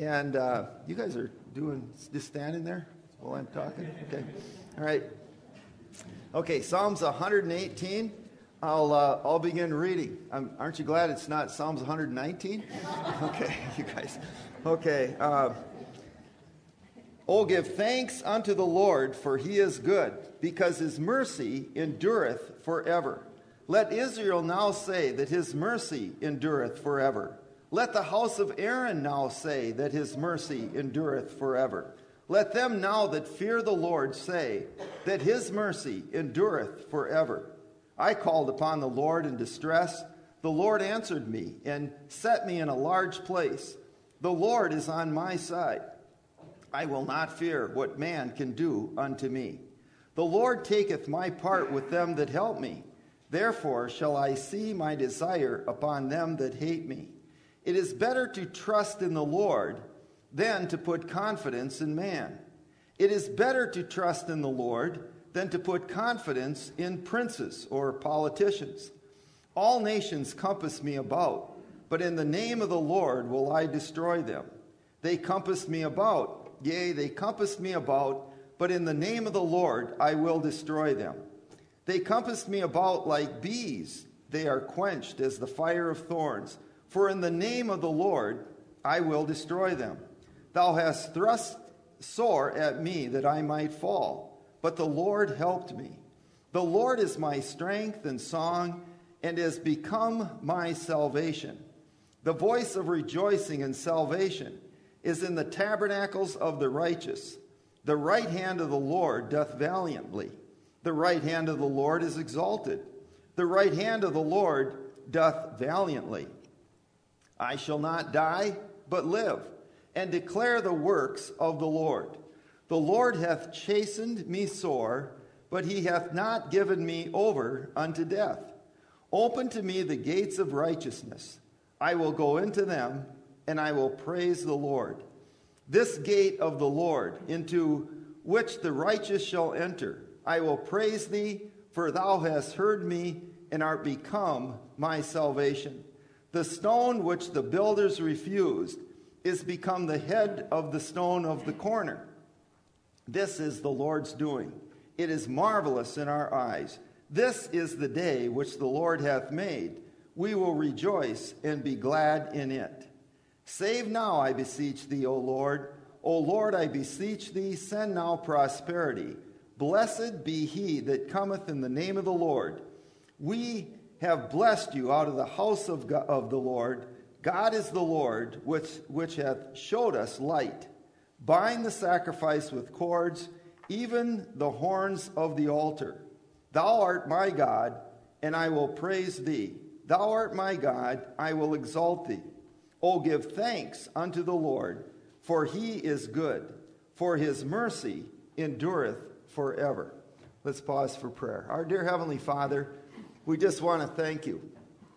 And you guys are just standing there while I'm talking? Okay. All right. Okay, Psalms 118. I'll begin reading. Aren't you glad it's not Psalms 119? Okay, you guys. Okay. Oh, give thanks unto the Lord, for he is good, because his mercy endureth forever. Let Israel now say that his mercy endureth forever. Let the house of Aaron now say that his mercy endureth forever. Let them now that fear the Lord say that his mercy endureth forever. I called upon the Lord in distress. The Lord answered me and set me in a large place. The Lord is on my side. I will not fear what man can do unto me. The Lord taketh my part with them that help me. Therefore shall I see my desire upon them that hate me. It is better to trust in the Lord than to put confidence in man. It is better to trust in the Lord than to put confidence in princes or politicians. All nations compass me about, but in the name of the Lord will I destroy them. They compass me about, yea, they compass me about, but in the name of the Lord I will destroy them. They compassed me about like bees. They are quenched as the fire of thorns. For in the name of the Lord I will destroy them. Thou hast thrust sore at me that I might fall, but the Lord helped me. The Lord is my strength and song, and has become my salvation. The voice of rejoicing and salvation is in the tabernacles of the righteous. The right hand of the Lord doth valiantly. The right hand of the Lord is exalted. The right hand of the Lord doth valiantly. I shall not die, but live, and declare the works of the Lord. The Lord hath chastened me sore, but he hath not given me over unto death. Open to me the gates of righteousness. I will go into them, and I will praise the Lord. This gate of the Lord, into which the righteous shall enter, I will praise thee, for thou hast heard me, and art become my salvation. The stone which the builders refused is become the head of the stone of the corner. This is the Lord's doing. It is marvelous in our eyes. This is the day which the Lord hath made. We will rejoice and be glad in it. Save now, I beseech thee, O Lord. O Lord, I beseech thee, send now prosperity. Blessed be he that cometh in the name of the Lord. We have blessed you out of the house of the Lord. God is the Lord, which hath showed us light. Bind the sacrifice with cords, even the horns of the altar. Thou art my God, and I will praise thee. Thou art my God, I will exalt thee. O give thanks unto the Lord, for he is good, for his mercy endureth forever. Let's pause for prayer. Our dear Heavenly Father, we just want to thank you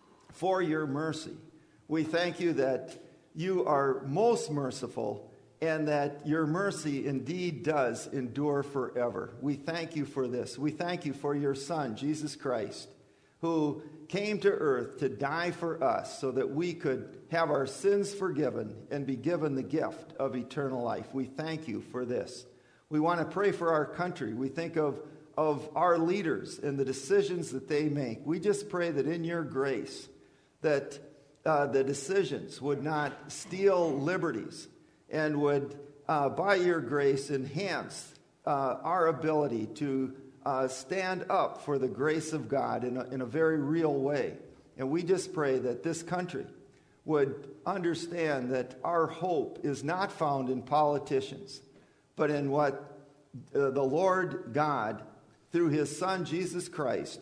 for your mercy. We thank you that you are most merciful and that your mercy indeed does endure forever. We thank you for this. We thank you for your Son, Jesus Christ, who came to earth to die for us so that we could have our sins forgiven and be given the gift of eternal life. We thank you for this. We want to pray for our country. We think of our leaders and the decisions that they make. We just pray that in your grace, that the decisions would not steal liberties and would, by your grace, enhance our ability to stand up for the grace of God in a very real way. And we just pray that this country would understand that our hope is not found in politicians, but in what the Lord God, through his Son, Jesus Christ,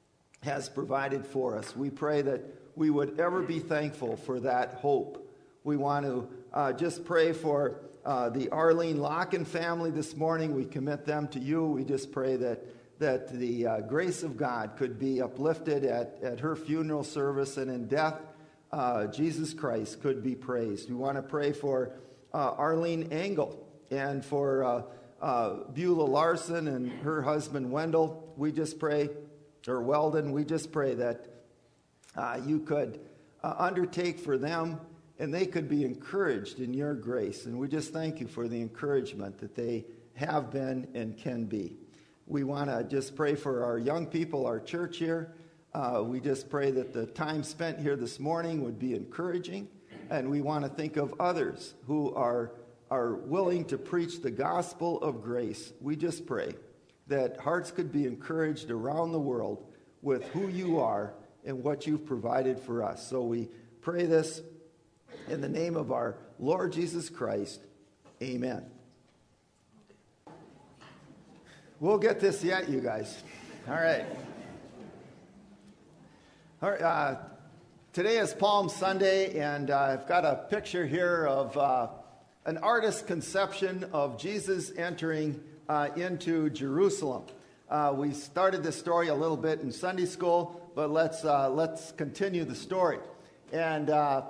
has provided for us. We pray that we would ever be thankful for that hope. We want to just pray for the Arlene Locken family this morning. We commit them to you. We just pray that the grace of God could be uplifted at her funeral service, and in death, Jesus Christ could be praised. We want to pray for Arlene Engel and for Beulah Larson and her husband Wendell. We just pray, or Weldon, we just pray that you could undertake for them and they could be encouraged in your grace. And we just thank you for the encouragement that they have been and can be. We want to just pray for our young people, our church here. We just pray that the time spent here this morning would be encouraging. And we want to think of others who are willing to preach the gospel of grace. We just pray that hearts could be encouraged around the world with who you are and what you've provided for us. So we pray this in the name of our Lord Jesus Christ. Amen. We'll get this yet, you guys. All right. All right. Today is Palm Sunday, and I've got a picture here of an artist's conception of Jesus entering into Jerusalem. We started this story a little bit in Sunday school, but let's continue the story. And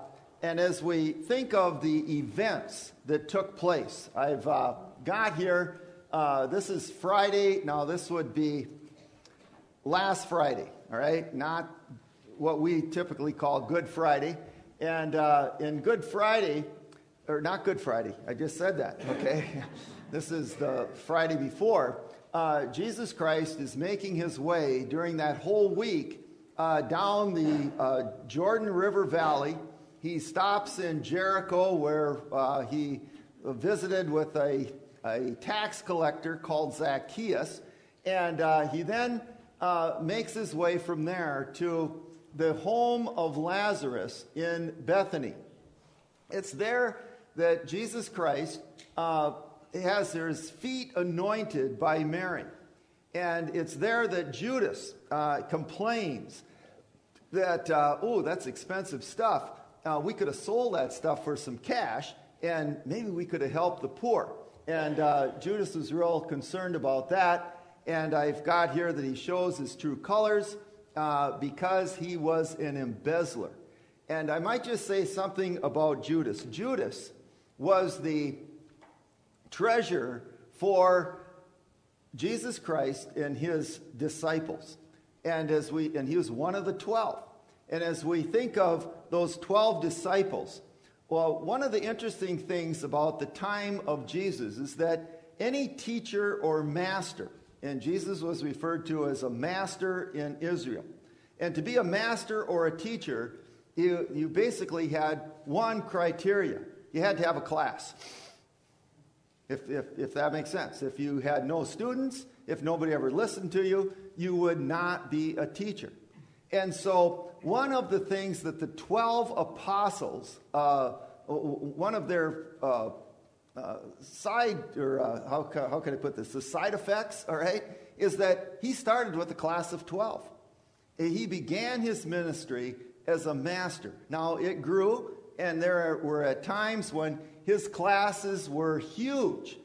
as we think of the events that took place, I've got here. This is Friday. Now, this would be last Friday, all right? Not what we typically call Good Friday. And in Good Friday, or not Good Friday, I just said that, okay? This is the Friday before. Jesus Christ is making his way during that whole week down the Jordan River Valley. He stops in Jericho where he visited with a tax collector called Zacchaeus, and he then makes his way from there to the home of Lazarus in Bethany. It's there that Jesus Christ has his feet anointed by Mary, and it's there that Judas complains that, that's expensive stuff. We could have sold that stuff for some cash, and maybe we could have helped the poor. And Judas was real concerned about that. And I've got here that he shows his true colors because he was an embezzler. And I might just say something about Judas. Judas was the treasurer for Jesus Christ and his disciples. And he was one of the 12. And as we think of those 12 disciples, well, one of the interesting things about the time of Jesus is that any teacher or master, and Jesus was referred to as a master in Israel, and to be a master or a teacher, you basically had one criteria. You had to have a class, if that makes sense. If you had no students, if nobody ever listened to you, you would not be a teacher. And so one of the things that the 12 apostles, one of their side, or how can I put this, the side effects, all right, is that he started with a class of 12. He began his ministry as a master. Now, it grew, and there were at times when his classes were huge.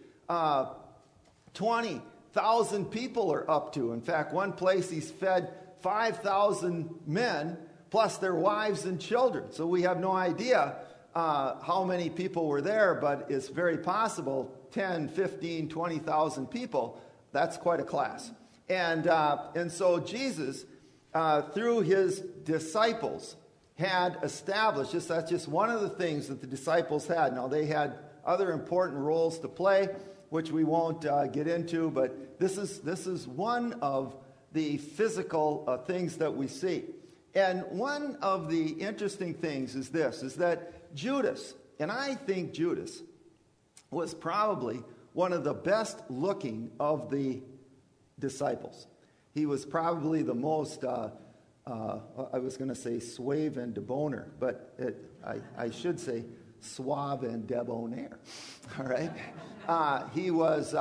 20,000 people are up to. In fact, one place he's fed 5,000 men, plus their wives and children. So we have no idea how many people were there, but it's very possible 10, 15, 20,000 people. That's quite a class. And so Jesus, through his disciples, had established, that's just one of the things that the disciples had. Now, they had other important roles to play, which we won't get into, but this is one of the physical things that we see. And one of the interesting things is that Judas, and I think Judas, was probably one of the best looking of the disciples. He was probably the most, I was going to say suave and debonair, but I should say suave and debonair. All right? He was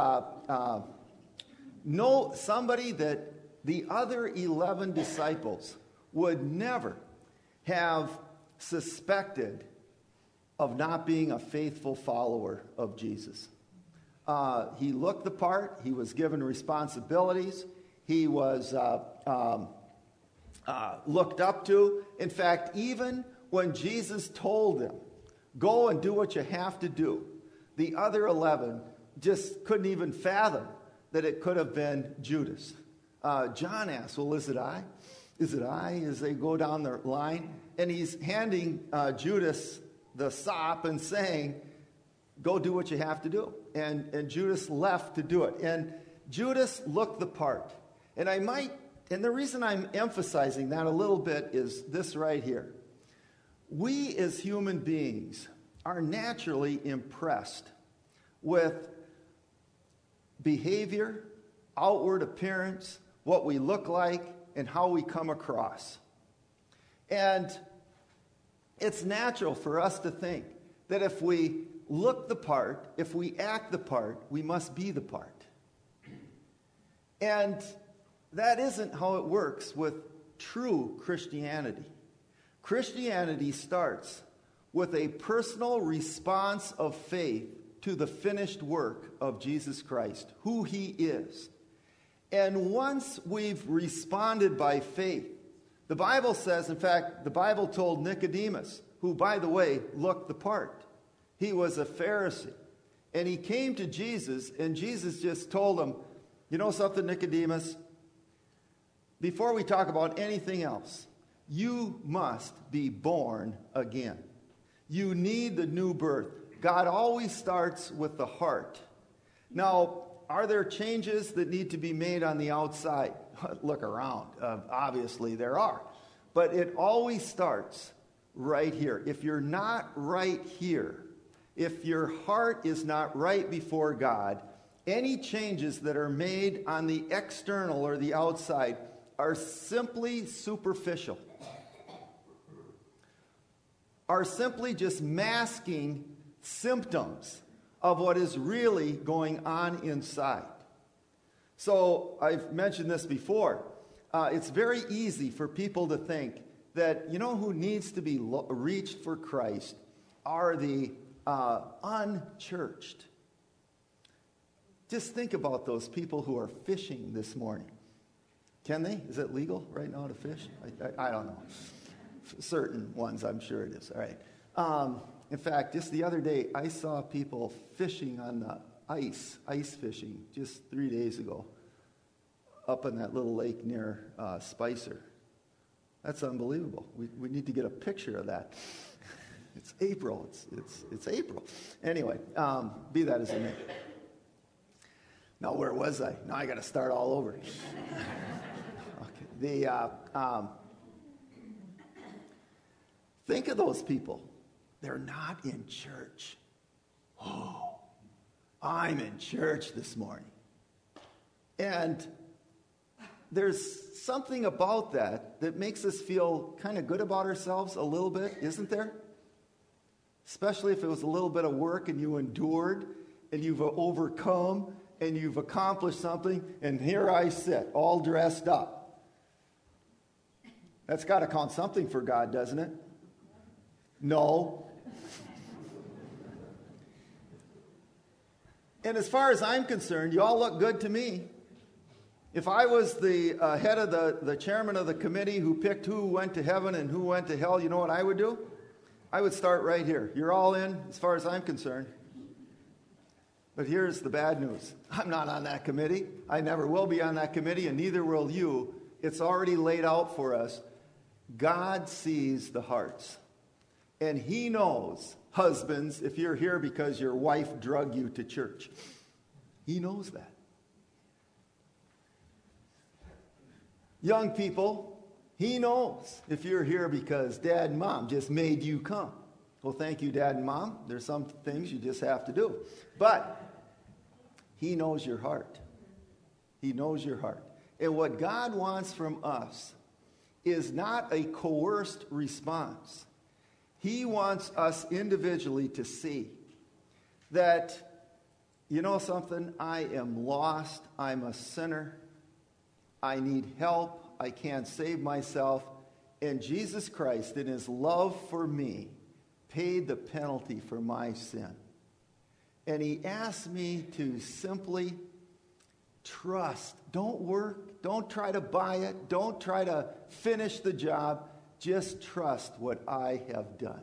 somebody that the other 11 disciples would never have suspected of not being a faithful follower of Jesus. He looked the part. He was given responsibilities. He was looked up to. In fact, even when Jesus told them, go and do what you have to do, the other 11 just couldn't even fathom that it could have been Judas. John asks, well, is it I? Is it I? As they go down the line. And he's handing Judas the sop and saying, go do what you have to do. And Judas left to do it. And Judas looked the part. And the reason I'm emphasizing that a little bit is this right here. We as human beings are naturally impressed with behavior, outward appearance, what we look like, and how we come across. And it's natural for us to think that if we look the part, if we act the part, we must be the part. And that isn't how it works with true Christianity. Christianity starts with a personal response of faith to the finished work of Jesus Christ, who he is. And once we've responded by faith, the Bible says, in fact, the Bible told Nicodemus, who, by the way, looked the part. He was a Pharisee. And he came to Jesus, and Jesus just told him, you know something, Nicodemus? Before we talk about anything else, you must be born again. You need the new birth. God always starts with the heart. Now, are there changes that need to be made on the outside? Look around. Obviously, there are. But it always starts right here. If you're not right here, if your heart is not right before God, any changes that are made on the external or the outside are simply superficial, are simply just masking symptoms of what is really going on inside. So I've mentioned this before. It's very easy for people to think that, you know, who needs to be reached for Christ are the unchurched. Just think about those people who are fishing this morning. Can they? Is it legal right now to fish? I don't know. Certain ones, I'm sure it is. All right. In fact, just the other day, I saw people fishing on the ice fishing, just 3 days ago, up in that little lake near Spicer. That's unbelievable. We need to get a picture of that. It's April. It's April. Anyway, be that as it may. Now, where was I? Now I got to start all over. Okay. Think of those people. They're not in church. Oh, I'm in church this morning. And there's something about that makes us feel kind of good about ourselves a little bit, isn't there? Especially if it was a little bit of work and you endured and you've overcome and you've accomplished something, and here I sit, all dressed up. That's got to count something for God, doesn't it? No. And as far as I'm concerned, you all look good to me. If I was the head of the chairman of the committee who picked who went to heaven and who went to hell, you know what I would do? I would start right here. You're all in as far as I'm concerned. But here's the bad news. I'm not on that committee. I never will be on that committee, and neither will you. It's already laid out for us. God sees the hearts. And he knows, husbands, if you're here because your wife drug you to church, he knows that. Young people, he knows if you're here because dad and mom just made you come. Well, thank you, dad and mom. There's some things you just have to do. But he knows your heart. He knows your heart. And what God wants from us is not a coerced response. He wants us individually to see that, you know something, I am lost, I'm a sinner, I need help, I can't save myself, and Jesus Christ, in his love for me, paid the penalty for my sin. And he asked me to simply trust. Don't work, don't try to buy it, don't try to finish the job. Just trust what I have done.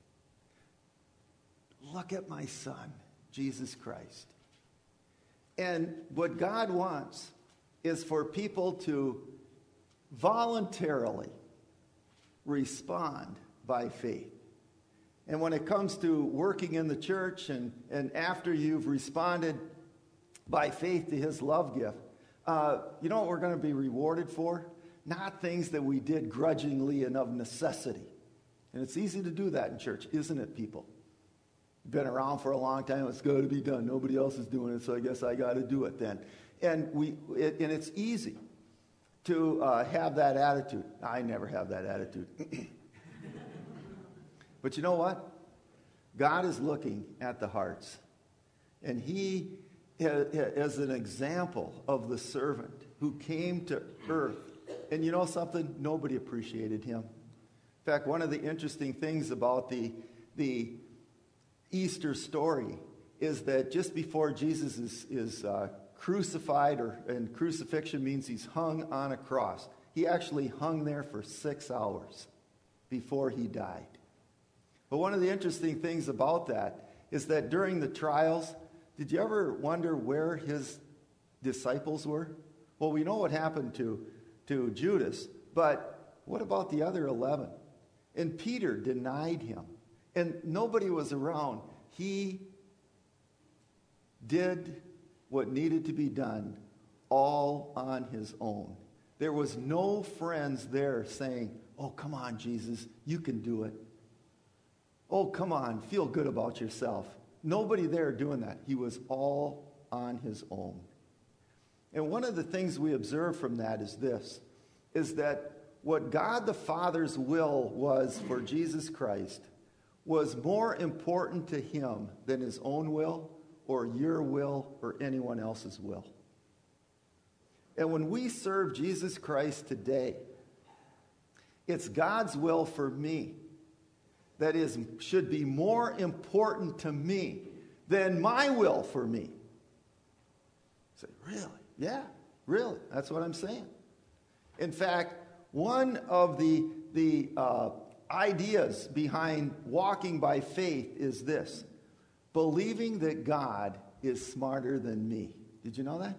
Look at my son, Jesus Christ. And what God wants is for people to voluntarily respond by faith. And when it comes to working in the church and after you've responded by faith to his love gift, you know what we're going to be rewarded for? Not things that we did grudgingly and of necessity. And it's easy to do that in church, isn't it, people? Been around for a long time. It's got to be done. Nobody else is doing it, so I guess I got to do it then. And it's easy to have that attitude. I never have that attitude. But you know what? God is looking at the hearts. And he is an example of the servant who came to earth. And you know something? Nobody appreciated him. In fact, one of the interesting things about the Easter story is that just before Jesus is crucified, and crucifixion means he's hung on a cross, he actually hung there for 6 hours before he died. But one of the interesting things about that is that during the trials, did you ever wonder where his disciples were? Well, we know what happened to Judas, but what about the other 11? And Peter denied him. And nobody was around. He did what needed to be done all on his own. There was no friends there saying, "Oh, come on, Jesus, you can do it. Oh, come on, feel good about yourself." Nobody there doing that. He was all on his own. And one of the things we observe from that is this, is that what God the Father's will was for Jesus Christ was more important to him than his own will or your will or anyone else's will. And when we serve Jesus Christ today, it's God's will for me that should be more important to me than my will for me. You say, really? Yeah, really. That's what I'm saying. In fact, one of the ideas behind walking by faith is this: believing that God is smarter than me. Did you know that?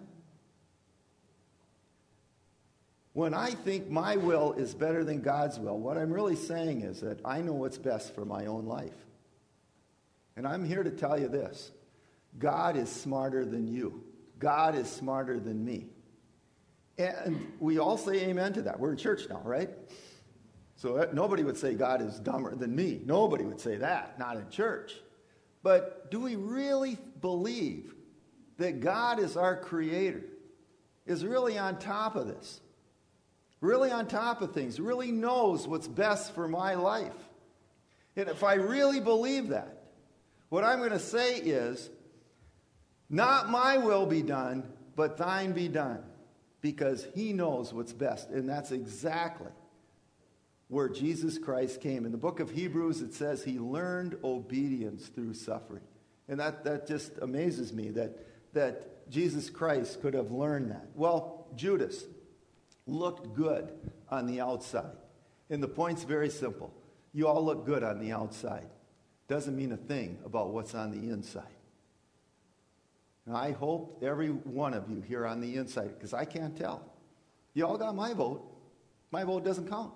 When I think my will is better than God's will, what I'm really saying is that I know what's best for my own life. And I'm here to tell you this: God is smarter than you. God is smarter than me. And we all say amen to that. We're in church now, right? So nobody would say God is dumber than me. Nobody would say that, not in church. But do we really believe that God is our creator, is really on top of this, really on top of things, really knows what's best for my life? And if I really believe that, what I'm going to say is, not my will be done, but thine be done, because he knows what's best. And that's exactly where Jesus Christ came. In the book of Hebrews, it says he learned obedience through suffering. And that just amazes me that Jesus Christ could have learned that. Well, Judas looked good on the outside. And the point's very simple. You all look good on the outside. Doesn't mean a thing about what's on the inside. And I hope every one of you here on the inside, because I can't tell. You all got my vote. My vote doesn't count.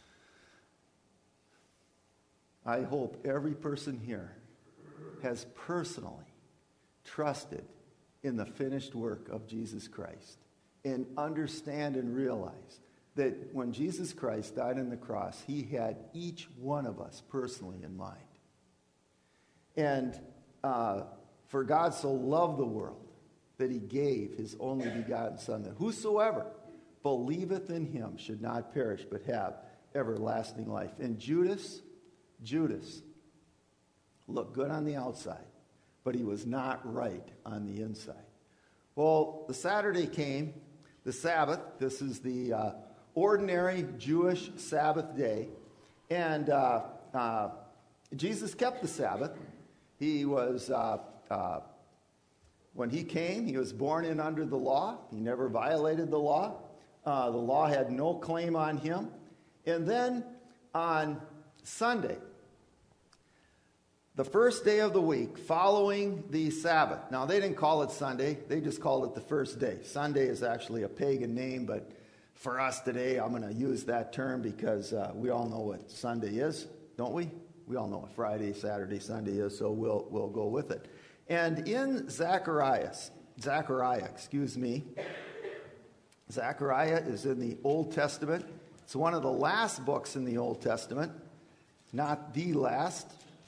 I hope every person here has personally trusted in the finished work of Jesus Christ and understand and realize that when Jesus Christ died on the cross, he had each one of us personally in mind. And for God so loved the world that he gave his only begotten Son, that whosoever believeth in him should not perish but have everlasting life. And Judas looked good on the outside, but he was not right on the inside. Well, the Saturday came, the Sabbath. This is the ordinary Jewish Sabbath day. And Jesus kept the Sabbath. He was, when he came, he was born in under the law. He never violated the law. The law had no claim on him. And then on Sunday, the first day of the week following the Sabbath. Now, they didn't call it Sunday. They just called it the first day. Sunday is actually a pagan name, but for us today, I'm going to use that term because we all know what Sunday is, don't we? we all know what Friday, Saturday, Sunday is, so we'll go with it. And in Zechariah is in the Old Testament. It's one of the last books in the Old Testament, not the last,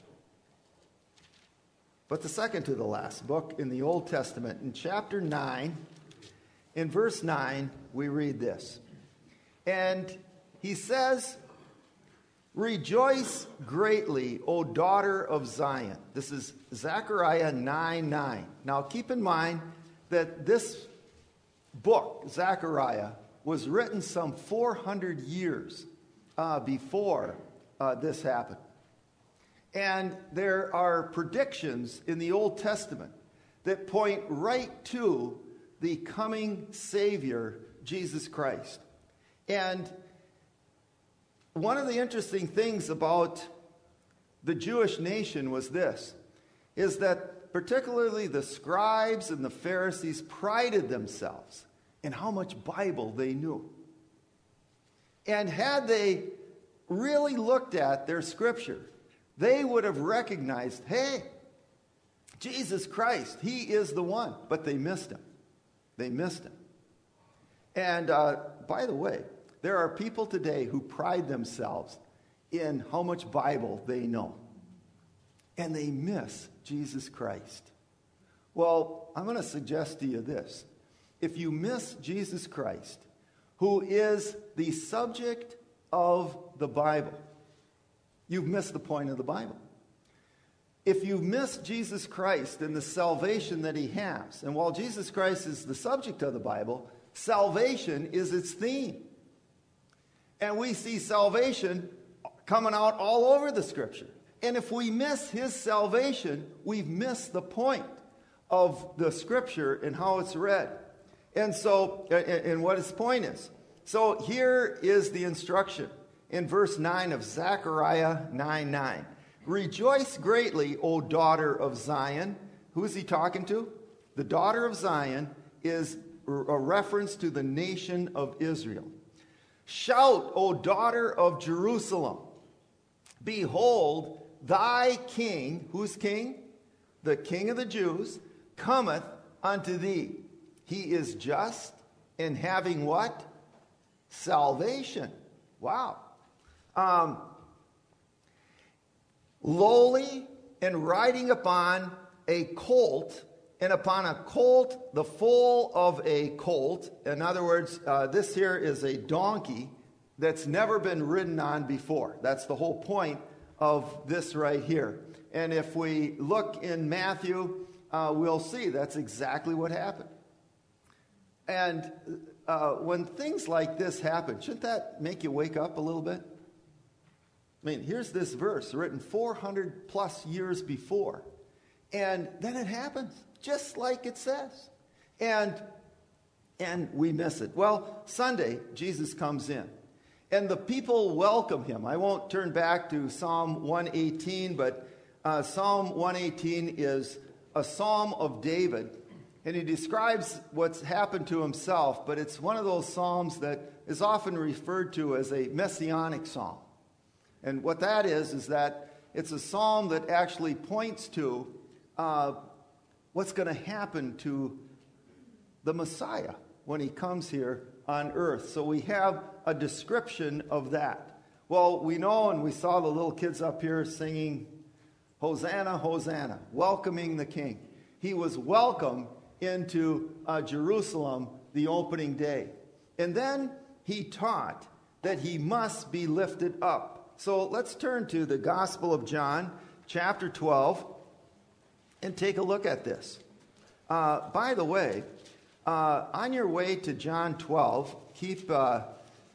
but the second to the last book in the Old Testament. In chapter 9, in verse 9, we read this. And he says, "Rejoice greatly, O daughter of Zion." This is Zechariah 9:9. Now keep in mind that this book, Zechariah, was written some 400 years before this happened. And there are predictions in the Old Testament that point right to the coming Savior, Jesus Christ. And one of the interesting things about the Jewish nation was this, is that particularly the scribes and the Pharisees prided themselves in how much Bible they knew. And had they really looked at their scripture, they would have recognized, hey, Jesus Christ, he is the one. But they missed him. They missed him. And by the way, there are people today who pride themselves in how much Bible they know. And they miss Jesus Christ. Well, I'm going to suggest to you this. If you miss Jesus Christ, who is the subject of the Bible, you've missed the point of the Bible. If you miss Jesus Christ and the salvation that he has, and while Jesus Christ is the subject of the Bible, salvation is its theme. And we see salvation coming out all over the Scripture. And if we miss his salvation, we've missed the point of the Scripture and how it's read. And so, and what its point is. So here is the instruction in verse 9 of Zechariah 9:9. "Rejoice greatly, O daughter of Zion." Who is he talking to? The daughter of Zion is a reference to the nation of Israel. "Shout, O daughter of Jerusalem. Behold, thy king," who's king? The King of the Jews, "cometh unto thee. He is just and having" what? Salvation. Wow. "Lowly and riding upon a colt, and upon a colt, the foal of a colt." In other words, this here is a donkey that's never been ridden on before. That's the whole point of this right here. And if we look in Matthew, we'll see that's exactly what happened. And when things like this happen, shouldn't that make you wake up a little bit? I mean, here's this verse written 400 plus years before. And then it happens, just like it says. And we miss it. Well, Sunday, Jesus comes in. And the people welcome him. I won't turn back to Psalm 118, but Psalm 118 is a psalm of David. And he describes what's happened to himself, but it's one of those psalms that is often referred to as a messianic psalm. And what that is that it's a psalm that actually points to what's going to happen to the Messiah when he comes here on earth. So we have a description of that. Well, we know, and we saw the little kids up here singing, "Hosanna, Hosanna," welcoming the King. He was welcomed into Jerusalem the opening day. And then he taught that he must be lifted up. So let's turn to the Gospel of John, chapter 12, and take a look at this. By the way, on your way to John 12, keep a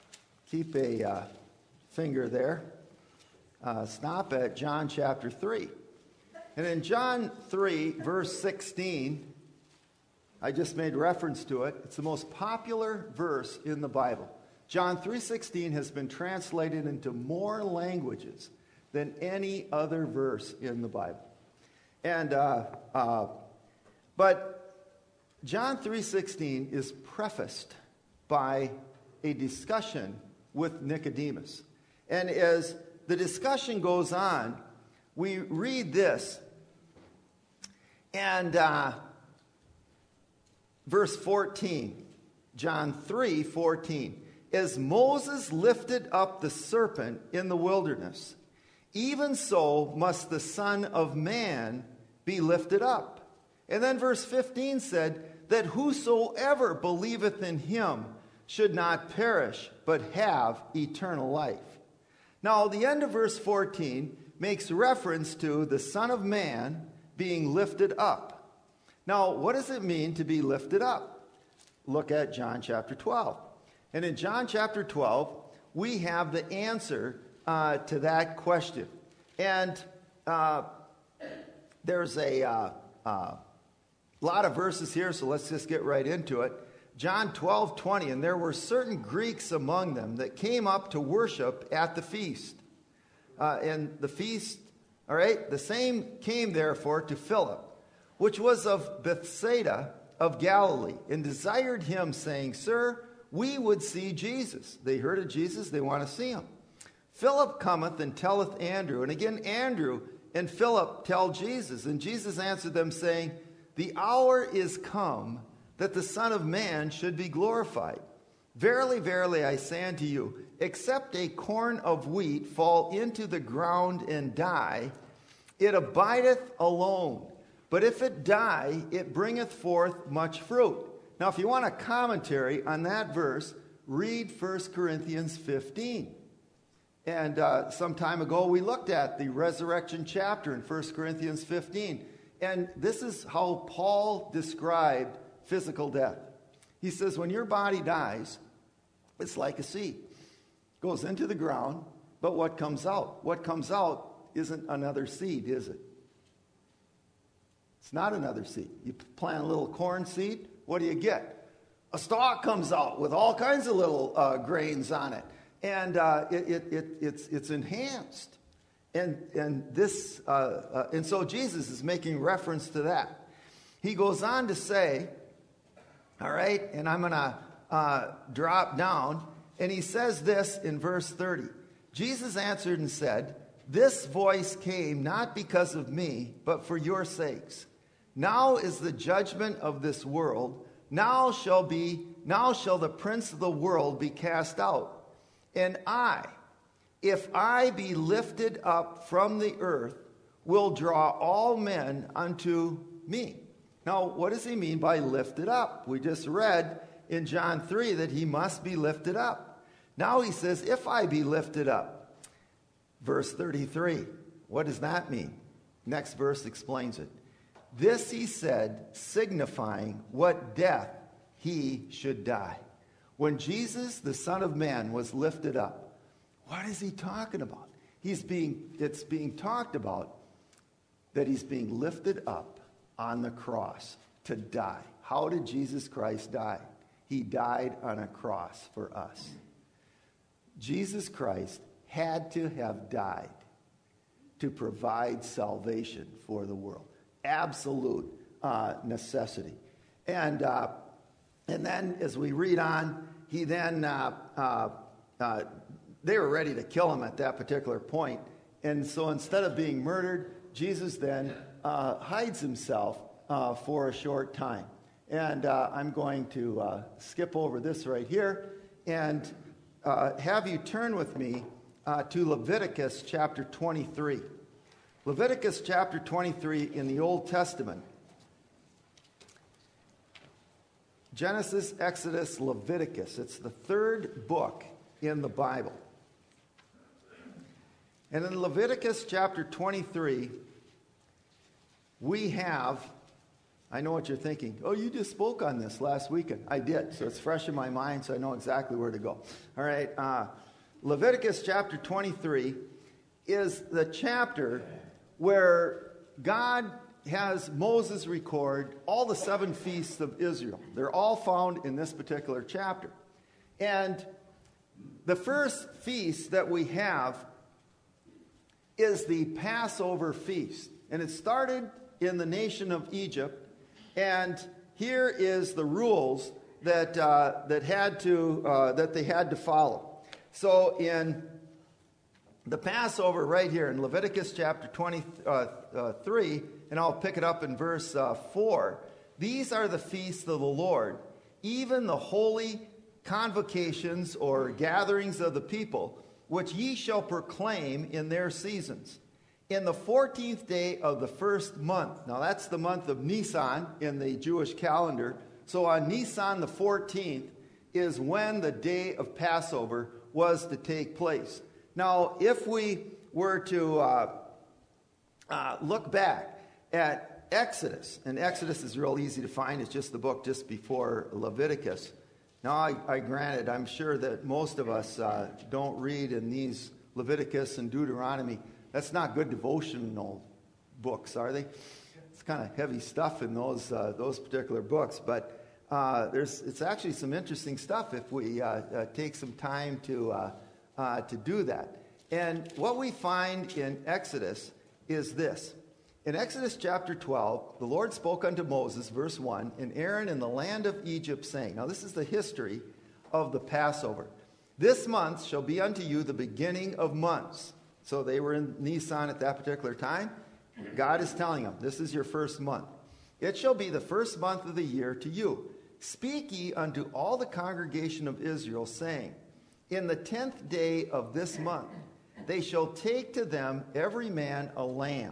finger there. Stop at John chapter 3. And in John 3, verse 16, I just made reference to it. It's the most popular verse in the Bible. John 3:16 has been translated into more languages than any other verse in the Bible. And but John 3:16 is prefaced by a discussion with Nicodemus. And as the discussion goes on, we read this, and verse 14, John 3:14, as Moses lifted up the serpent in the wilderness, even so must the Son of Man be lifted up. And then verse 15 said that whosoever believeth in him should not perish, but have eternal life. Now, the end of verse 14 makes reference to the Son of Man being lifted up. Now, what does it mean to be lifted up? Look at John chapter 12. And in John chapter 12, we have the answer to that question. And there's a lot of verses here, so let's just get right into it. John 12:20, and there were certain Greeks among them that came up to worship at the feast. And the feast, all right, the same came therefore to Philip, which was of Bethsaida of Galilee, and desired him, saying, Sir, we would see Jesus. They heard of Jesus, they want to see him. Philip cometh and telleth Andrew, and again Andrew and Philip tell Jesus, and Jesus answered them, saying, The hour is come that the Son of Man should be glorified. Verily, verily, I say unto you, except a corn of wheat fall into the ground and die, it abideth alone. But if it die, it bringeth forth much fruit. Now, if you want a commentary on that verse, read 1 Corinthians 15. And some time ago, we looked at the resurrection chapter in 1 Corinthians 15. And this is how Paul described physical death. He says, when your body dies, it's like a seed. It goes into the ground, but what comes out? What comes out isn't another seed, is it? It's not another seed. You plant a little corn seed, what do you get? A stalk comes out with all kinds of little grains on it. And it's enhanced. And so Jesus is making reference to that. He goes on to say, all right, and I'm going to drop down, and he says this in verse 30. Jesus answered and said, This voice came not because of me, but for your sakes. Now is the judgment of this world. Now shall the prince of the world be cast out. And if I be lifted up from the earth, will draw all men unto me. Now, what does he mean by lifted up? We just read in John 3 that he must be lifted up. Now he says, if I be lifted up. Verse 33, what does that mean? Next verse explains it. This he said, signifying what death he should die. When Jesus, the Son of Man, was lifted up, what is he talking about? It's being talked about that he's being lifted up on the cross to die. How did Jesus Christ die? He died on a cross for us. Jesus Christ had to have died to provide salvation for the world. Absolute necessity. And then as we read on, he then, they were ready to kill him at that particular point. And so instead of being murdered, Jesus then hides himself for a short time. And I'm going to skip over this right here and have you turn with me to Leviticus chapter 23. Leviticus chapter 23 in the Old Testament. Genesis, Exodus, Leviticus. It's the third book in the Bible. And in Leviticus chapter 23, we have, I know what you're thinking. Oh, you just spoke on this last weekend. I did, so it's fresh in my mind, so I know exactly where to go. All right, Leviticus chapter 23 is the chapter where God has Moses record all the 7 feasts of Israel. They're all found in this particular chapter. And the first feast that we have is the Passover feast. And it started in the nation of Egypt. And here is the rules that they had to follow. So in the Passover right here in Leviticus chapter 23, and I'll pick it up in verse 4. These are the feasts of the Lord, even the holy convocations or gatherings of the people, which ye shall proclaim in their seasons. In the 14th day of the first month. Now that's the month of Nisan in the Jewish calendar. So on Nisan the 14th is when the day of Passover was to take place. Now, if we were to look back at Exodus, and Exodus is real easy to find. It's just the book just before Leviticus. Now, I granted, I'm sure that most of us don't read in these Leviticus and Deuteronomy. That's not good devotional books, are they? It's kind of heavy stuff in those particular books, but it's actually some interesting stuff if we take some time to do that. And what we find in Exodus is this. In Exodus chapter 12, the Lord spoke unto Moses, verse 1, and Aaron in the land of Egypt, saying, now this is the history of the Passover. This month shall be unto you the beginning of months. So they were in Nisan at that particular time. God is telling them, this is your first month. It shall be the first month of the year to you. Speak ye unto all the congregation of Israel, saying, in the 10th day of this month, they shall take to them every man a lamb,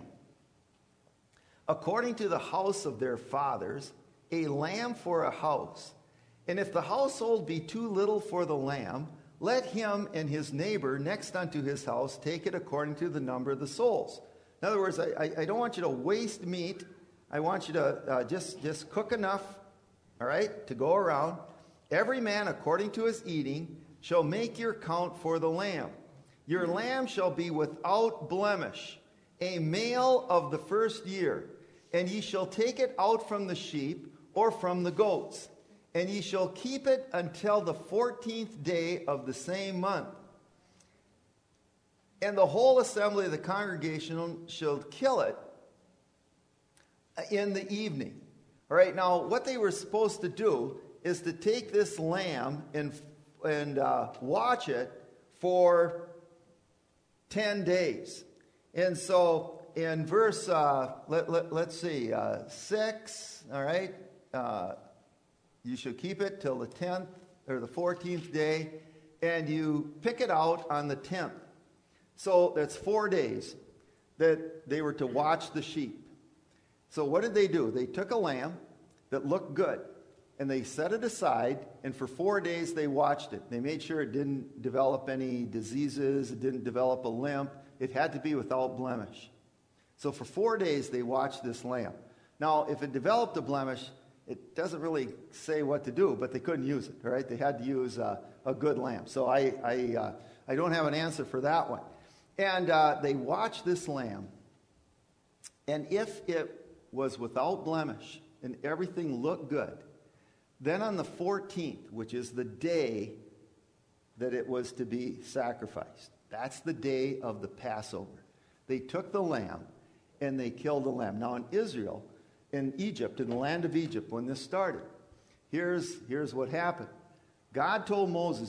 according to the house of their fathers, a lamb for a house. And if the household be too little for the lamb, let him and his neighbor next unto his house take it according to the number of the souls. In other words, I don't want you to waste meat. I want you to just cook enough, all right, to go around. Every man according to his eating shall make your count for the lamb. Your lamb shall be without blemish, a male of the first year. And ye shall take it out from the sheep or from the goats. And ye shall keep it until the 14th day of the same month. And the whole assembly of the congregation shall kill it in the evening. All right, now what they were supposed to do is to take this lamb and watch it for 10 days. And so in verse, let's see, 6, all right, you shall keep it till the 10th or the 14th day, and you pick it out on the 10th. So that's 4 days that they were to watch the sheep. So what did they do? They took a lamb that looked good, and they set it aside, and for 4 days they watched it. They made sure it didn't develop any diseases, it didn't develop a limp. It had to be without blemish. So for 4 days they watched this lamb. Now, if it developed a blemish, it doesn't really say what to do, but they couldn't use it, all right? They had to use a good lamb. So I don't have an answer for that one. And they watched this lamb, and if it was without blemish and everything looked good, then on the 14th, which is the day that it was to be sacrificed, that's the day of the Passover. They took the lamb and they killed the lamb. Now in Israel, in Egypt, in the land of Egypt, when this started, here's what happened. God told Moses,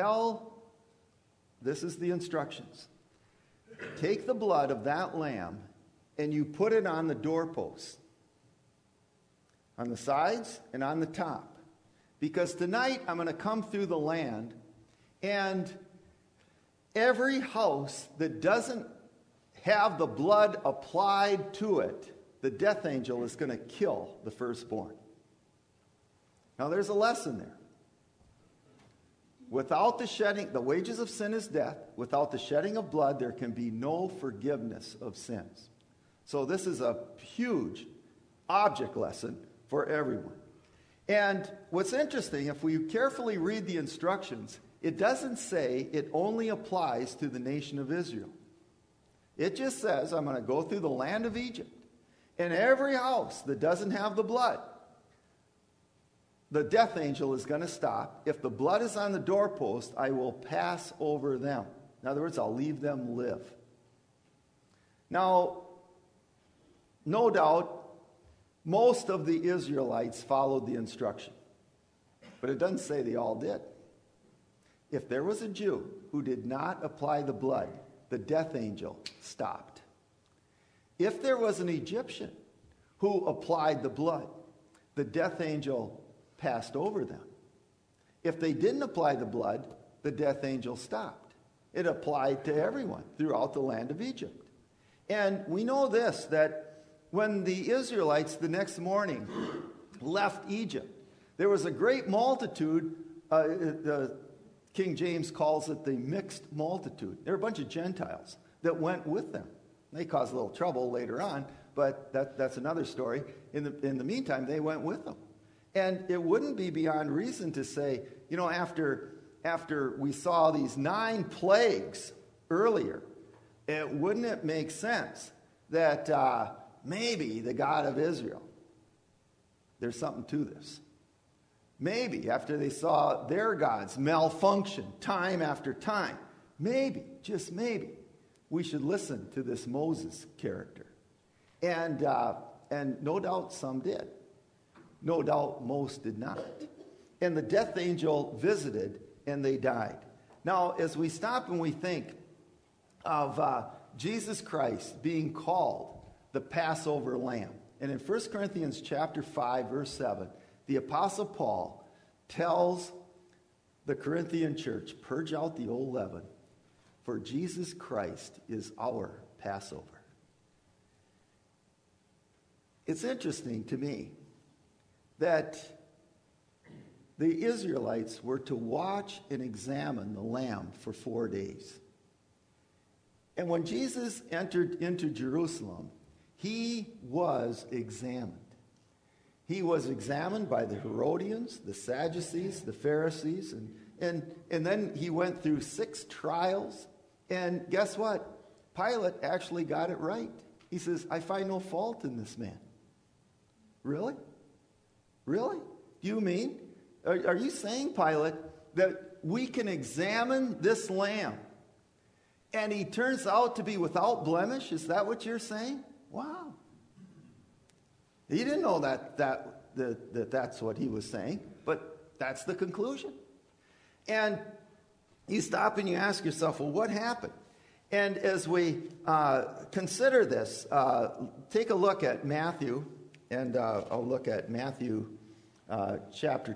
this is the instructions. Take the blood of that lamb and you put it on the doorposts, on the sides and on the top. Because tonight I'm going to come through the land, and every house that doesn't have the blood applied to it, the death angel is going to kill the firstborn. Now there's a lesson there. Without the shedding, the wages of sin is death. Without the shedding of blood, there can be no forgiveness of sins. So this is a huge object lesson for everyone. And what's interesting, if we carefully read the instructions, it doesn't say it only applies to the nation of Israel. It just says, I'm going to go through the land of Egypt, and every house that doesn't have the blood, the death angel is going to stop. If the blood is on the doorpost, I will pass over them. In other words, I'll leave them live. Now, no doubt, most of the Israelites followed the instruction. But it doesn't say they all did. If there was a Jew who did not apply the blood, the death angel stopped. If there was an Egyptian who applied the blood, the death angel passed over them. If they didn't apply the blood, the death angel stopped. It applied to everyone throughout the land of Egypt. And we know this, that when the Israelites the next morning left Egypt, there was a great multitude. King James calls it the mixed multitude. There were a bunch of Gentiles that went with them. They caused a little trouble later on, but that's another story. In the meantime, they went with them. And it wouldn't be beyond reason to say, after we saw these 9 plagues earlier, wouldn't it make sense that maybe the God of Israel, there's something to this. Maybe after they saw their gods malfunction time after time, maybe, just maybe, we should listen to this Moses character. And no doubt some did. No doubt most did not. And the death angel visited and they died. Now, as we stop and we think of Jesus Christ being called the Passover Lamb, and in 1 Corinthians chapter 5, verse 7, the Apostle Paul tells the Corinthian church, purge out the old leaven, for Jesus Christ is our Passover. It's interesting to me that the Israelites were to watch and examine the lamb for 4 days. And when Jesus entered into Jerusalem, he was examined. He was examined by the Herodians, the Sadducees, the Pharisees, and then he went through 6 trials. And guess what? Pilate actually got it right. He says, I find no fault in this man. Really? Really? Do you mean? Are you saying, Pilate, that we can examine this lamb and he turns out to be without blemish? Is that what you're saying? Wow. He didn't know that's what he was saying, but that's the conclusion. And you stop and you ask yourself, well, what happened? And as we consider this, take a look at Matthew, and I'll look at Matthew chapter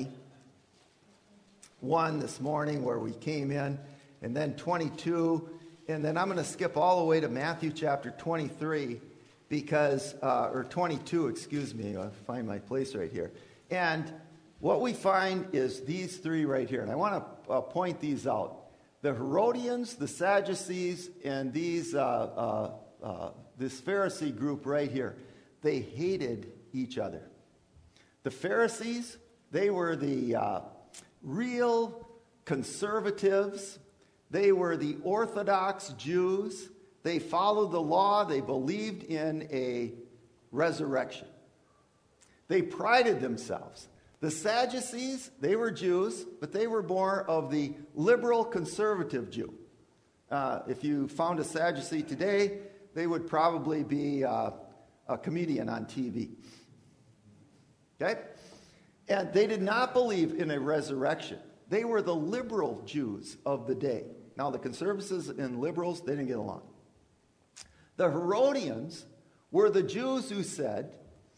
21 this morning where we came in, and then 22, and then I'm going to skip all the way to Matthew chapter 23 because, or 22, excuse me, I'll find my place right here. And what we find is these 3 right here, and I want to point these out. The Herodians, the Sadducees, and this Pharisee group right here, they hated each other. The Pharisees, they were the real conservatives. They were the Orthodox Jews. They followed the law. They believed in a resurrection. They prided themselves. The Sadducees, they were Jews, but they were more of the liberal conservative Jew. If you found a Sadducee today, they would probably be a comedian on TV. Okay? And they did not believe in a resurrection. They were the liberal Jews of the day. Now, the conservatives and liberals, they didn't get along. The Herodians were the Jews who said,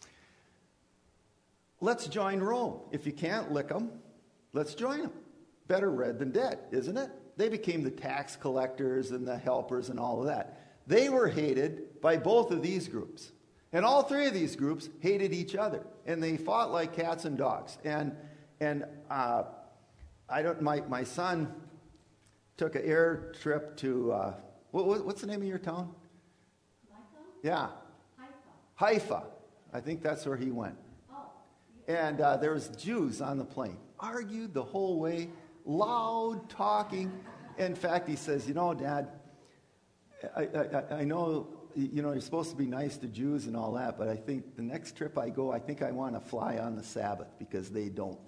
let's join Rome. If you can't lick them, let's join them. Better red than dead, isn't it? They became the tax collectors and the helpers and all of that. They were hated by both of these groups. And all 3 of these groups hated each other. And they fought like cats and dogs. And my son took an air trip to, what's the name of your town? Yeah. Haifa. I think that's where he went. And there was Jews on the plane. Argued the whole way, loud talking. In fact, he says, Dad, I know, you're supposed to be nice to Jews and all that, but I think the next trip I go, I think I want to fly on the Sabbath because they don't.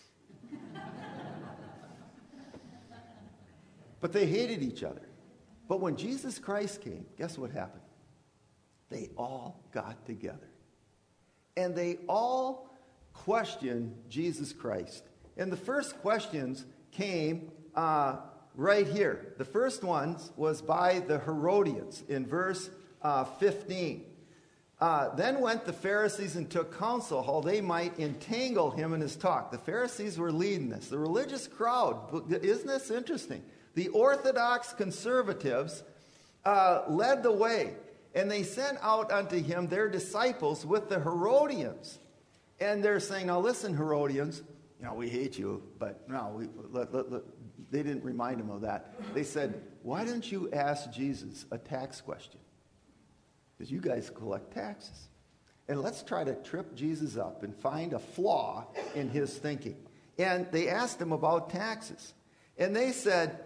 But they hated each other. But when Jesus Christ came, guess what happened? They all got together. And they all questioned Jesus Christ. And the first questions came, right here. The first one was by the Herodians in verse 15. Then went the Pharisees and took counsel how they might entangle him in his talk. The Pharisees were leading this. The religious crowd, isn't this interesting? The Orthodox conservatives led the way, and they sent out unto him their disciples with the Herodians. And they're saying, now listen, Herodians, we hate you, but no, they didn't remind him of that. They said, why don't you ask Jesus a tax question? Because you guys collect taxes. And let's try to trip Jesus up and find a flaw in his thinking. And they asked him about taxes. And they said,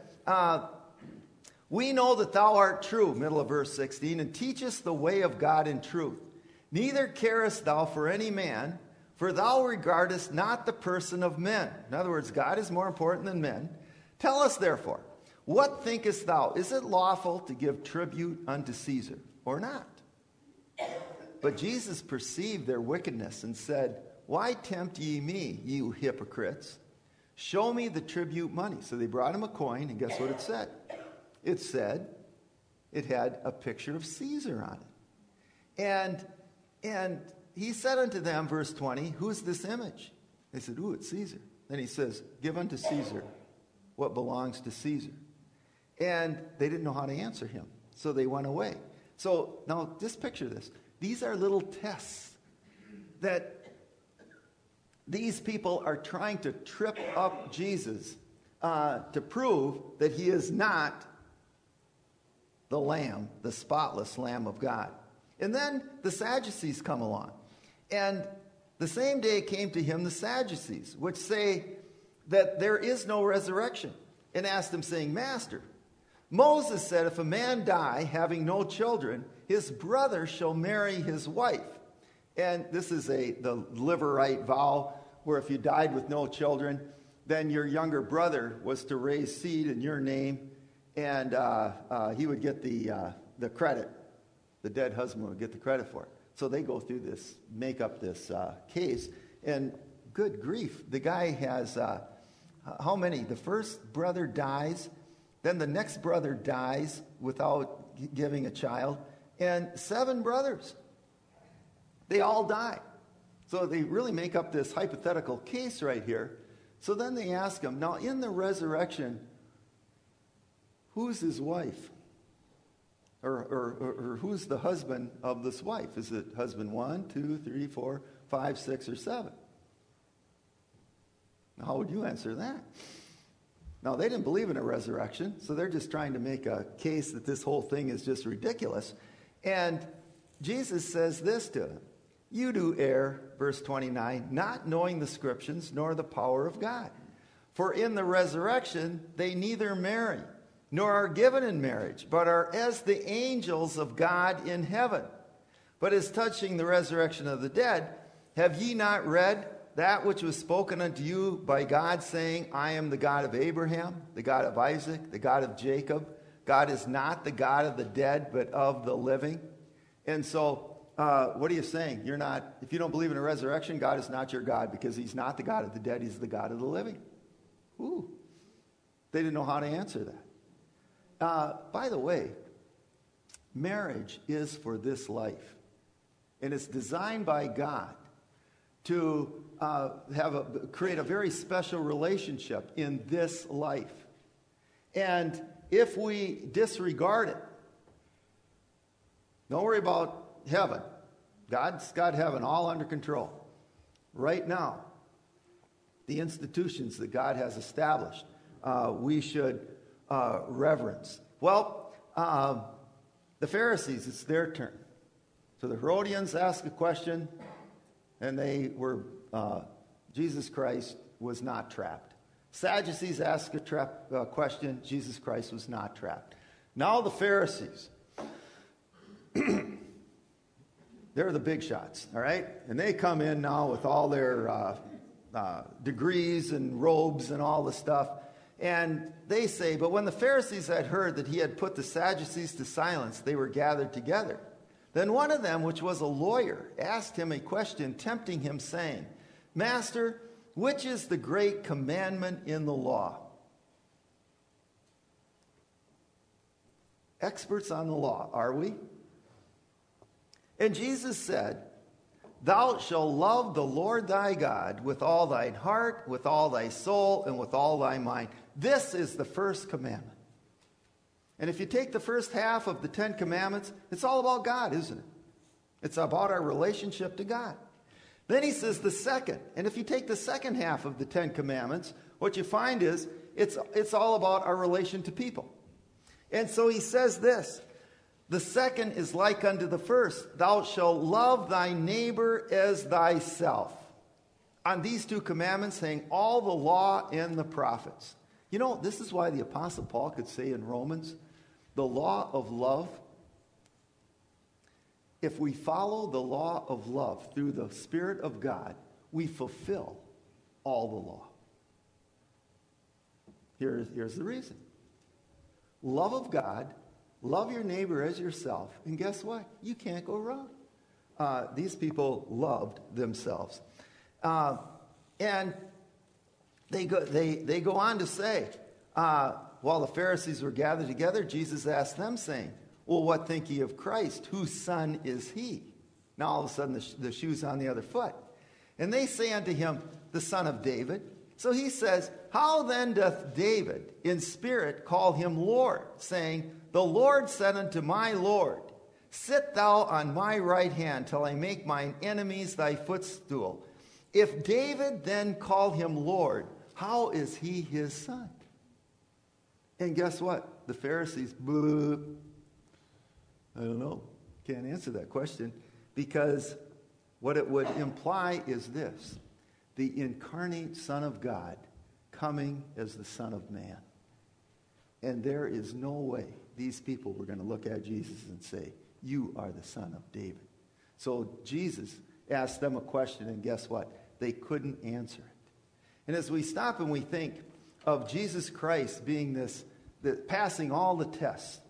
we know that thou art true, middle of verse 16, and teachest the way of God in truth. Neither carest thou for any man, for thou regardest not the person of men. In other words, God is more important than men. Tell us, therefore, what thinkest thou? Is it lawful to give tribute unto Caesar or not? But Jesus perceived their wickedness and said, why tempt ye me, you hypocrites? Show me the tribute money. So they brought him a coin, and guess what it said? It said it had a picture of Caesar on it. And he said unto them, verse 20, who's this image? They said, it's Caesar. Then he says, give unto Caesar what belongs to Caesar. And they didn't know how to answer him, so they went away. So now just picture this. These are little tests that these people are trying to trip up Jesus to prove that he is not the Lamb, the spotless Lamb of God. And then the Sadducees come along. And the same day came to him the Sadducees, which say that there is no resurrection, and asked him, saying, Master, Moses said, if a man die having no children, his brother shall marry his wife. And this is the Levirate vow, where if you died with no children, then your younger brother was to raise seed in your name, and he would get the credit. The dead husband would get the credit for it. So they go through this, make up this case, and good grief, the guy has, how many? The first brother dies, then the next brother dies without giving a child, and 7 brothers. They all die. So they really make up this hypothetical case right here. So then they ask him, now in the resurrection, who's his wife? Or who's the husband of this wife? Is it husband 1, 2, 3, 4, 5, 6, or 7? How would you answer that? Now, they didn't believe in a resurrection, so they're just trying to make a case that this whole thing is just ridiculous. And Jesus says this to them, you do err, verse 29, not knowing the Scriptures nor the power of God. For in the resurrection they neither marry, nor are given in marriage, but are as the angels of God in heaven. But as touching the resurrection of the dead, have ye not read that which was spoken unto you by God, saying, I am the God of Abraham, the God of Isaac, the God of Jacob. God is not the God of the dead, but of the living. And so, what are you saying? You're not, if you don't believe in a resurrection, God is not your God, because he's not the God of the dead, he's the God of the living. Ooh. They didn't know how to answer that. By the way, marriage is for this life. And it's designed by God to create a very special relationship in this life. And if we disregard it, don't worry about heaven. God's got heaven all under control. Right now, the institutions that God has established, we should reverence. Well, the Pharisees, it's their turn. So the Herodians ask a question, and they were, Jesus Christ was not trapped. Sadducees ask a question, Jesus Christ was not trapped. Now the Pharisees, they're the big shots, all right? And they come in now with all their degrees and robes and all the stuff. And they say, but when the Pharisees had heard that he had put the Sadducees to silence, they were gathered together. Then one of them, which was a lawyer, asked him a question, tempting him, saying, Master, which is the great commandment in the law? experts on the law, are we? And Jesus said, thou shalt love the Lord thy God with all thine heart, with all thy soul, and with all thy mind. This is the first commandment. And if you take the first half of the 10 commandments, it's all about God, isn't it? It's about our relationship to God. Then he says the second. And if you take the second half of the 10 commandments, what you find is it's all about our relation to people. And so he says this, the second is like unto the first, thou shalt love thy neighbor as thyself. On these 2 commandments hang all the law and the prophets. You know, this is why the Apostle Paul could say in Romans, the law of love, if we follow the law of love through the Spirit of God, we fulfill all the law. Here's the reason. Love of God, love your neighbor as yourself, and guess what? You can't go wrong. These people loved themselves. And they go on to say, while the Pharisees were gathered together, Jesus asked them, saying, well, what think ye of Christ? Whose son is he? Now all of a sudden the shoe's on the other foot. And they say unto him, the son of David. So he says, how then doth David in spirit call him Lord, saying, the Lord said unto my Lord, sit thou on my right hand till I make mine enemies thy footstool. If David then called him Lord, how is he his son? And guess what? The Pharisees, I don't know. Can't answer that question, because what it would imply is this: the incarnate Son of God coming as the Son of Man. And there is no way these people were going to look at Jesus and say, you are the Son of David. So Jesus asked them a question, and guess what? They couldn't answer it. And as we stop and we think of Jesus Christ being passing all the tests,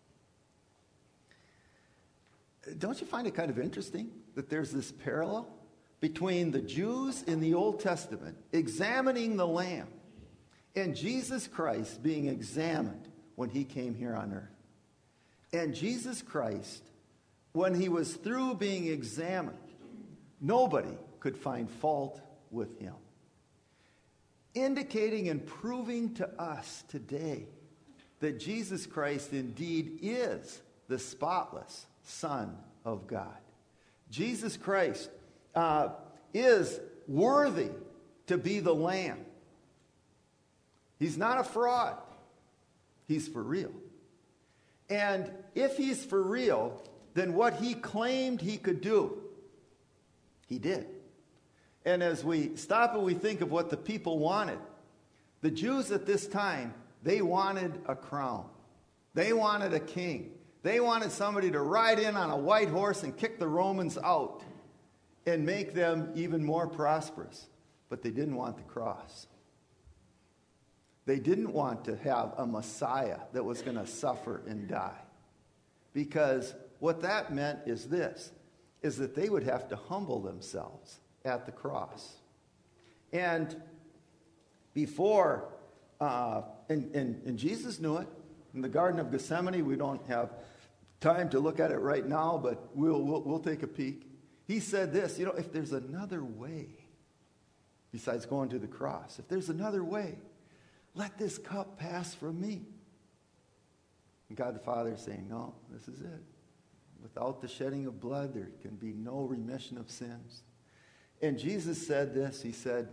don't you find it kind of interesting that there's this parallel between the Jews in the Old Testament examining the Lamb and Jesus Christ being examined when he came here on earth? And Jesus Christ, when he was through being examined, nobody could find fault with him. Indicating and proving to us today that Jesus Christ indeed is the spotless Son of God. Jesus Christ is worthy to be the Lamb. He's not a fraud. He's for real. And if he's for real, then what he claimed he could do, he did. And as we stop and we think of what the people wanted, the Jews at this time, they wanted a crown. They wanted a king. They wanted somebody to ride in on a white horse and kick the Romans out and make them even more prosperous. But they didn't want the cross. They didn't want to have a Messiah that was going to suffer and die. Because what that meant is this, is that they would have to humble themselves at the cross. And before, and Jesus knew it. In the Garden of Gethsemane, we don't have time to look at it right now, but we'll take a peek. He said this, if there's another way besides going to the cross, if there's another way, let this cup pass from me. And God the Father is saying, no, this is it. Without the shedding of blood, there can be no remission of sins. And Jesus said this, he said,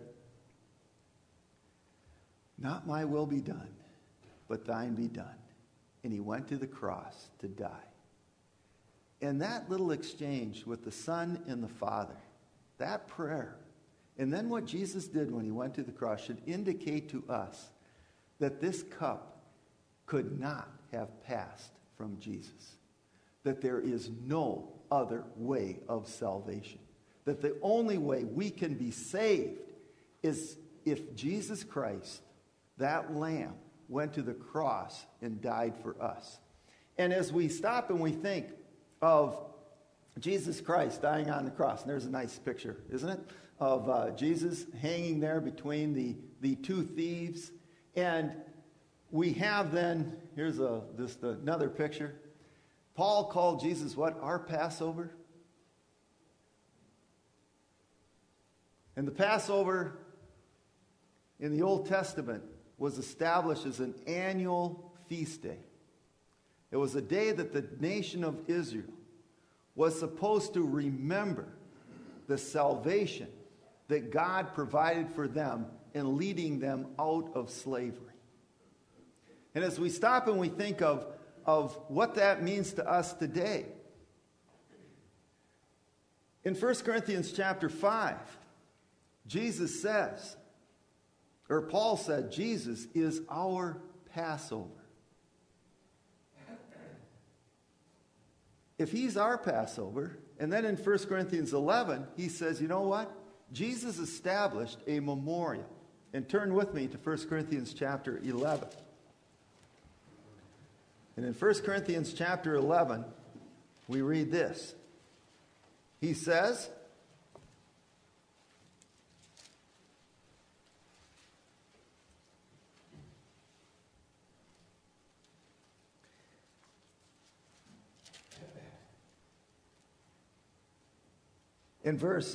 not my will be done, but thine be done. And he went to the cross to die. And that little exchange with the Son and the Father, that prayer, and then what Jesus did when he went to the cross should indicate to us that this cup could not have passed from Jesus. That there is no other way of salvation. That the only way we can be saved is if Jesus Christ, that Lamb, went to the cross and died for us. And as we stop and we think of Jesus Christ dying on the cross, and there's a nice picture, isn't it? Of Jesus hanging there between the two thieves. And we have then, here's just another picture. Paul called Jesus what? Our Passover. And the Passover in the Old Testament was established as an annual feast day. It was a day that the nation of Israel was supposed to remember the salvation that God provided for them in leading them out of slavery. And as we stop and we think of what that means to us today, in 1 Corinthians chapter 5, Jesus says, or Paul said, Jesus is our Passover. If he's our Passover, and then in 1 Corinthians 11, he says, you know what? Jesus established a memorial. And turn with me to 1 Corinthians chapter 11. And in 1 Corinthians chapter 11, we read this. He says, in verse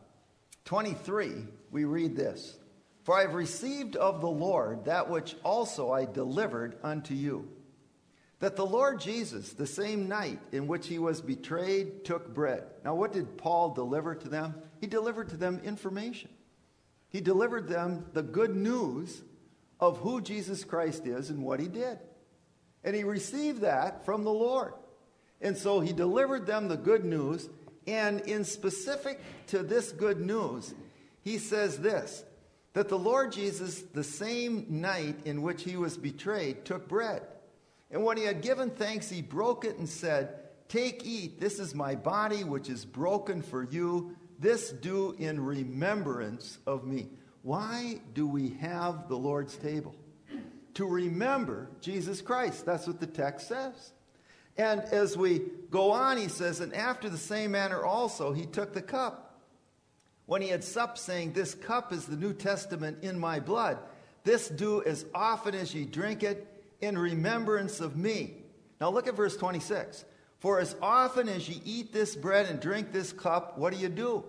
23, we read this. For I have received of the Lord that which also I delivered unto you, that the Lord Jesus, the same night in which he was betrayed, took bread. Now what did Paul deliver to them? He delivered to them information. He delivered them the good news of who Jesus Christ is and what he did. And he received that from the Lord. And so he delivered them the good news. And in specific to this good news, he says this, that the Lord Jesus, the same night in which he was betrayed, took bread. And when he had given thanks, he broke it and said, take, eat, this is my body which is broken for you. This do in remembrance of me. Why do we have the Lord's table? To remember Jesus Christ. That's what the text says. And as we go on, he says, and after the same manner also, he took the cup. When he had supped, saying, this cup is the New Testament in my blood. This do as often as ye drink it in remembrance of me. Now look at verse 26. For as often as ye eat this bread and drink this cup, what do?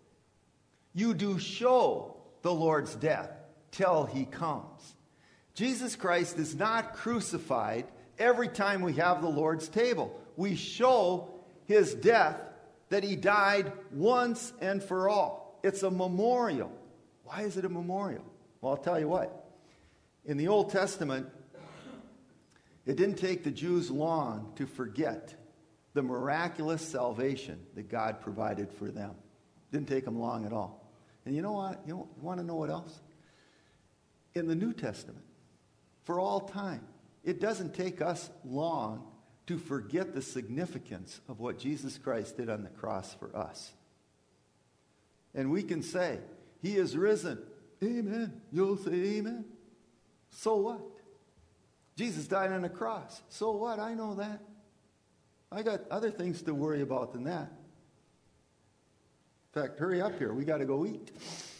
You do show the Lord's death till he comes. Jesus Christ is not crucified every time we have the Lord's table. We show his death, that he died once and for all. It's a memorial. Why is it a memorial? Well, I'll tell you what. In the Old Testament, it didn't take the Jews long to forget the miraculous salvation that God provided for them. It didn't take them long at all. And you know what? You want to know what else? In the New Testament, for all time, it doesn't take us long to forget the significance of what Jesus Christ did on the cross for us. And we can say, he is risen. Amen. You'll say amen. So what? Jesus died on the cross. So what? I know that. I got other things to worry about than that. In fact, hurry up here. We got to go eat.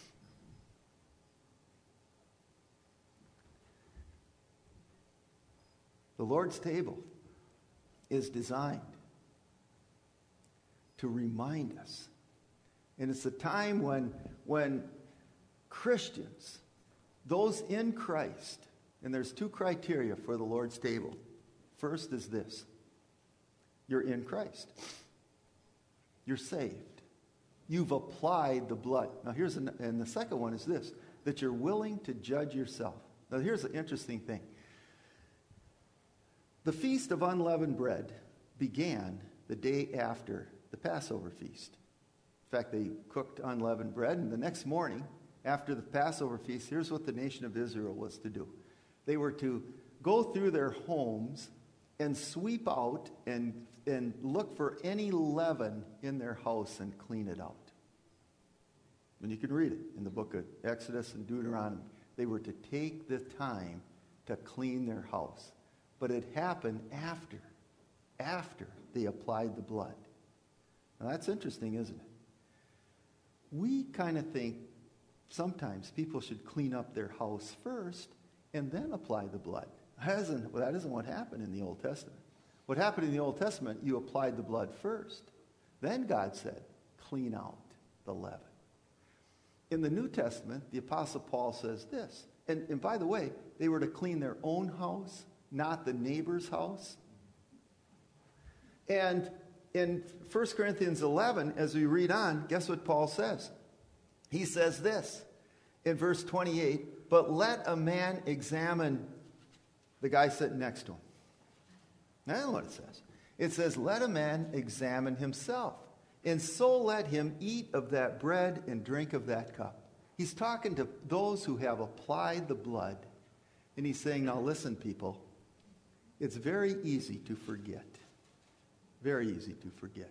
The Lord's table is designed to remind us. And it's a time when Christians, those in Christ, and there's two criteria for the Lord's table. First is this. You're in Christ. You're saved. You've applied the blood. Now and the second one is this, that you're willing to judge yourself. Now here's the interesting thing. The Feast of Unleavened Bread began the day after the Passover feast. In fact, they cooked unleavened bread, and the next morning, after the Passover feast, here's what the nation of Israel was to do. They were to go through their homes and sweep out and look for any leaven in their house and clean it out. And you can read it in the book of Exodus and Deuteronomy. They were to take the time to clean their house. But it happened after they applied the blood. Now that's interesting, isn't it? We kind of think sometimes people should clean up their house first and then apply the blood. That isn't what happened in the Old Testament. What happened in the Old Testament, you applied the blood first. Then God said, clean out the leaven. In the New Testament, the Apostle Paul says this. And by the way, they were to clean their own house, not the neighbor's house. And in 1 Corinthians 11, as we read on, guess what Paul says? He says this in verse 28, but let a man examine the guy sitting next to him. I don't know what it says. It says, let a man examine himself, and so let him eat of that bread and drink of that cup. He's talking to those who have applied the blood, and he's saying, now listen, people, it's very easy to forget. Very easy to forget.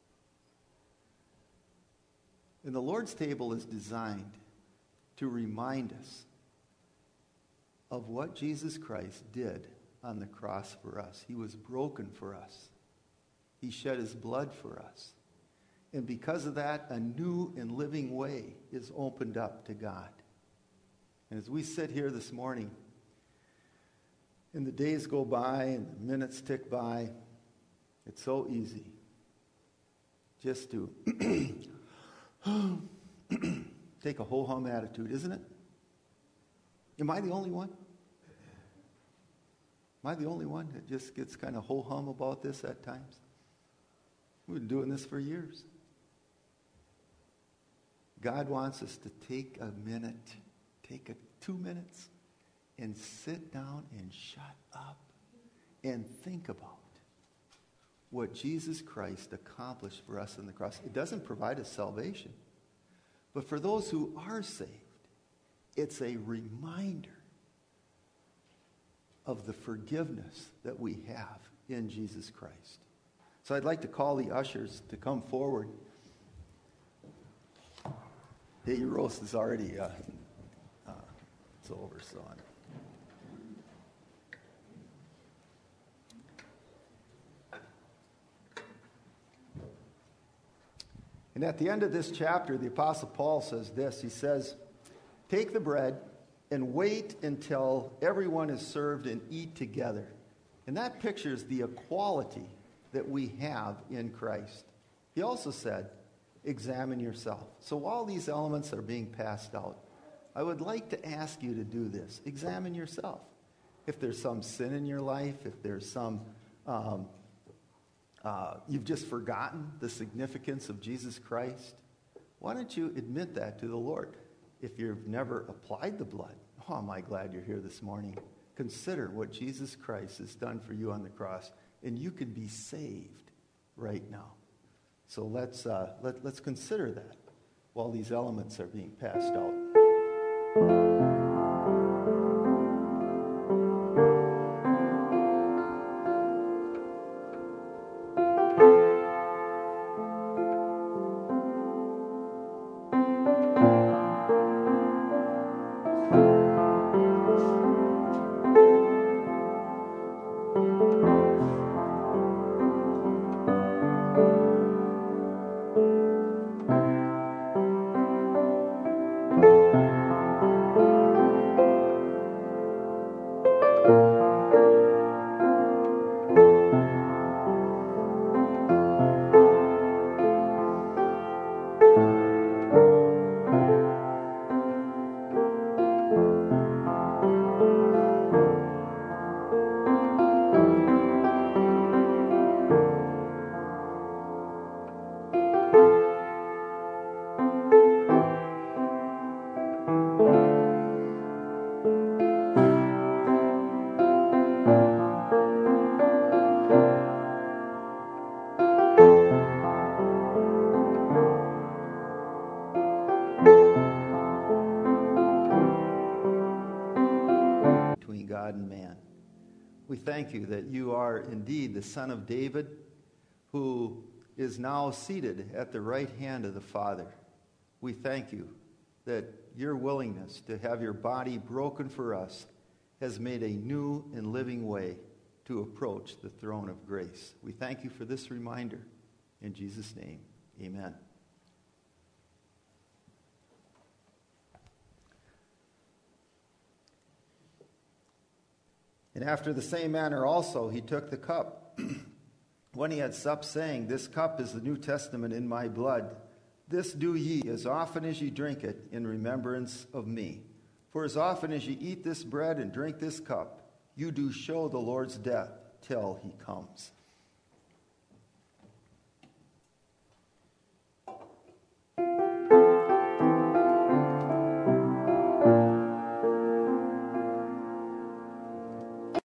And the Lord's table is designed to remind us of what Jesus Christ did on the cross for us. He was broken for us. He shed his blood for us. And because of that, a new and living way is opened up to God. And as we sit here this morning, and the days go by and the minutes tick by, it's so easy just to take a ho-hum attitude, isn't it? Am I the only one? Am I the only one that just gets kind of ho-hum about this at times? We've been doing this for years. God wants us to take a minute, 2 minutes, and sit down and shut up and think about what Jesus Christ accomplished for us on the cross. It doesn't provide us salvation. But for those who are saved, it's a reminder of the forgiveness that we have in Jesus Christ. So I'd like to call the ushers to come forward. Hey, your roast is already, it's over, so on. And at the end of this chapter, the Apostle Paul says this. He says, take the bread and wait until everyone is served and eat together. And that pictures the equality that we have in Christ. He also said, examine yourself. So while these elements are being passed out, I would like to ask you to do this. Examine yourself. If there's some sin in your life, if there's some you've just forgotten the significance of Jesus Christ, why don't you admit that to the Lord? If you've never applied the blood, oh, am I glad you're here this morning. Consider what Jesus Christ has done for you on the cross, and you can be saved right now. So let's consider that while these elements are being passed out. We thank you that you are indeed the Son of David, who is now seated at the right hand of the Father. We thank you that your willingness to have your body broken for us has made a new and living way to approach the throne of grace. We thank you for this reminder. In Jesus' name, amen. And after the same manner also he took the cup, when he had supped, saying, This cup is the New Testament in my blood. This do ye as often as ye drink it in remembrance of me. For as often as ye eat this bread and drink this cup, you do show the Lord's death till he comes.